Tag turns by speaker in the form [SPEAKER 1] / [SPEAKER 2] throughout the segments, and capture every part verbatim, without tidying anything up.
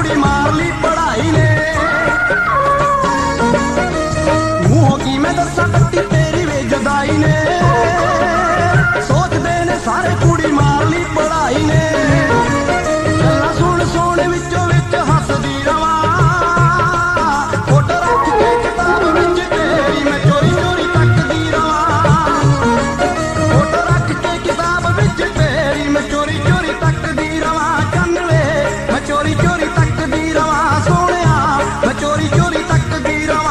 [SPEAKER 1] कुड़ी मार ली पढ़ाई ने। मुंहों की मैं दसा कट्टी तेरी वे जदाई ने। सोचदे ने सारे कुड़ी मार ली पढ़ाई ने। गल्लां सुन सुन विचों विच हसदी रवां। फोटो रख के किताब विच तेरी मैं चोरी चोरी तकदी रवां। फोटो रख के किताब विच तेरी मैं चोरी चोरी तकदी रवां। चन्न वे मैं चोरी चोरी तकदी रवां। सोहणिया मैं चोरी चोरी तकदी रवां।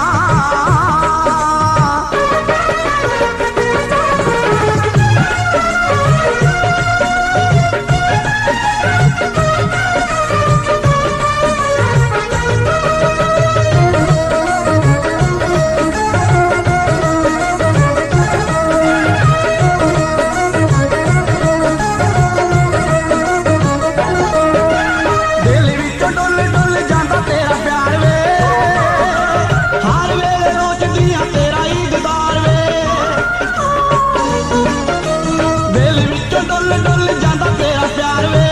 [SPEAKER 1] दिल विचों डुल डुल जांदा तेरा प्यार वे। हर वेले रोचदियां तेरा ईददार वे। दिल विचों डुल डुल जांदा तेरा प्यार वे।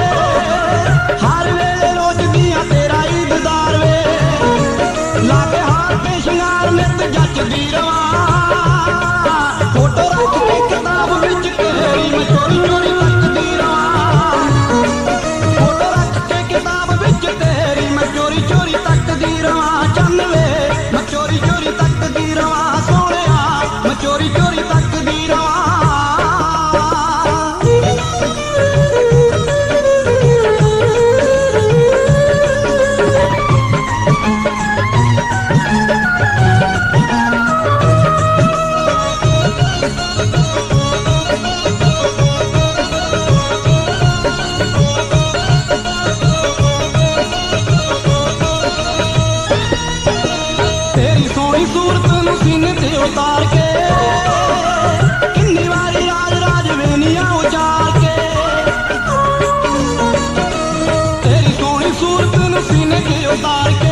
[SPEAKER 1] हर वेले रोचदियां तेरा ईददार वे। लागे हार पे शंगार नित जचदी रवां। फोटो रख के किताब विच तेरी मैं चोरी चोरी तकदी रवां। फोटो रख के किताब विच तेरी मैं चोरी चोरी तकदी रवां। चन्न वे मैं चोरी चोरी तकदी रवां। सोहणिया मैं चोरी चोरी तकदी रवां। तेरी सोहनी सूरत नूं सीने ते उतार के किन्नी वारी राज राज वेनियां उचार के। तेरी सोहनी सूरत नूं सीने ते उतार के